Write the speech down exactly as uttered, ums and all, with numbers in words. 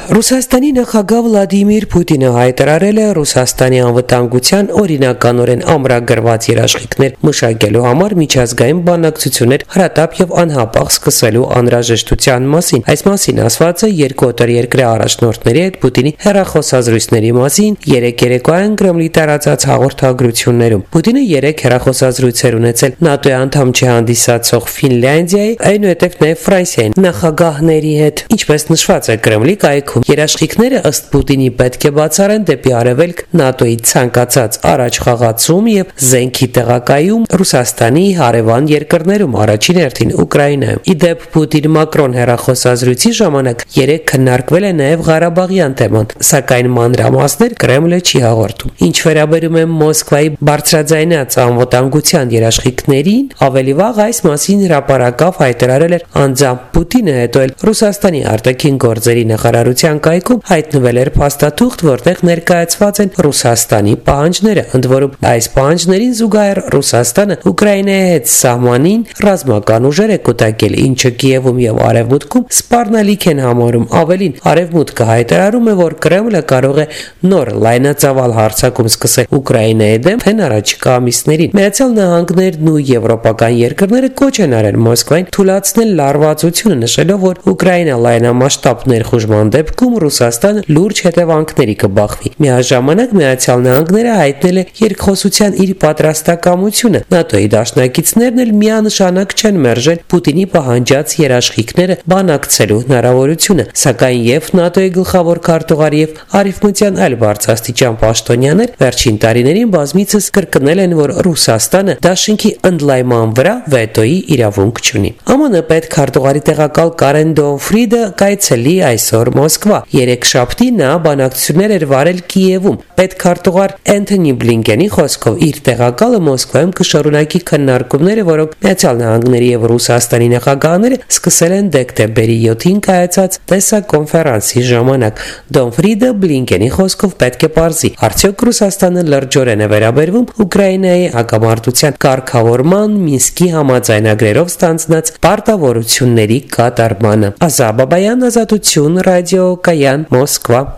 Ռուսաստանի նախագահ Վլադիմիր Պուտինը հայտարարել է Ռուսաստանի անվտանգության օրինականորեն ամրագրված երաշխիքներ մշակելու համար միջազգային բանակցություններ հրատապ եւ անհապաղ սկսելու անհրաժեշտության մասին։ Այս մասին ասված է երկու օտարերկրյա առաջնորդների հետ Պուտինի հեռախոսազրույցների մասին երեք երեկոյան Կրեմլի տարածած հաղորդագրություններում։ Պուտինը երեք հեռախոսազրույցեր ունեցել ՆԱՏՕ-ի անդամ չհանդիսացող Ֆինլանդիայի, այնուհետև նաեւ Ֆրանսիայի նախագահների հետ։ Ինչպես նշված է Կրեմլի կայքում, երաշխիքները ըստ Պուտինի պետք է բացառեն դեպի արևելք ՆԱՏՕ-ի ցանկացած առաջխաղացում եւ զենքի տեղակայում Ռուսաստանի հարևան երկրներում, առաջին հերթին Ուկրաինայում։ Իդեպ Պուտին-Մակրոն հեռախոսազրույցի ժամանակ երեք քննարկվել է նաեւ Ղարաբաղյան թեման, սակայն մանրամասներ Կրեմլը չի հաղորդում։ Ինչ վերաբերում է Մոսկվայի բարձրաձայնած անվտանգության երաշխիքներին, ավելի վաղ այս մասին հրապարակավ հայտարարել էր անձամբ Պուտինը, հետո էլ Ռուսաստանի արտաքին գործերի նախարարության կայքում հայտնվել էր փաստաթուղթ, որտեղ ներկայացված են Ռուսաստանի պահանջները, ընդ որում այս պահանջներին զուգահեռ Ռուսաստանը Ուկրաինայի հետ սահմանին ռազմական ուժեր է կուտակել, ինչը Կիևում եւ Արևմուտքում սպառնալիք են համարում։ Ավելին, Արևմուտքը հայտարարում է, որ Կրեմլը կարող է նոր լայնածավալ հարձակում սկսել Ուկրաինայի դեմ հեն առաջիկա ամիսներին։ Միացյալ Նահանգներն ու եվրոպական երկրները կոչ են արել Մոսկվային թույլատրել լարվածությունը, նշելով, որ Ուկրաինա լայնամասշտաբ ներխուժման դեպքում Ռուսաստանը լուրջ հետևանքների կբախվի։ Միաժամանակ Միացյալ Նահանգները հայտնել է երկխոսության իր պատրաստակամությունը։ ՆԱՏՕ-ի դաշնակիցներն էլ միանշանակ չեն մերժել Պուտինի պահանջած երաշխիքները բանակցելու հնարավորությունը, սակայն եւ ՆԱՏՕ-ի գլխավոր քարտուղար եւ արևմտյան այլ բարձրաստիճան պաշտոնյաներ վերջին տարիներին բազմիցս կրկնել են, որ Ռուսաստանը դաշինքի ընդլայնման վրա վետոյի իրավունք չունի։ ԱՄՆ պետքարտուղարի տեղակալ Կարեն Դոնֆրիդը կայցելի այսօր Մոսկվա։ Երեքշաբթի նա բանակցություններ էր վարել Կիևում։ Պետքարտուղար Էնթոնի Բլինկենի խոսքով իր տեղակալը Մոսկվայում կշարունակի քննարկումները, որոնք Միացյալ Նահանգների եւ Ռուսաստանի նախագահները սկսել են դեկտեմբերի յոթին կայացած տեսակոնֆերանսի ժամանակ։ Դոնֆրիդը Բլինկենի խոսքով պետք է պարզի, արդյոք Ռուսաստանը լրջորեն է վերաբերվում Ուկրաինայի հակամարտության կարգավորման Մինսկի համաձայնագրերով ստանձնած պարտավորությունների կատարմանը։ Ազատ Բաբայան, Ազատություն, ռադիո Կայան, Մոսկվա։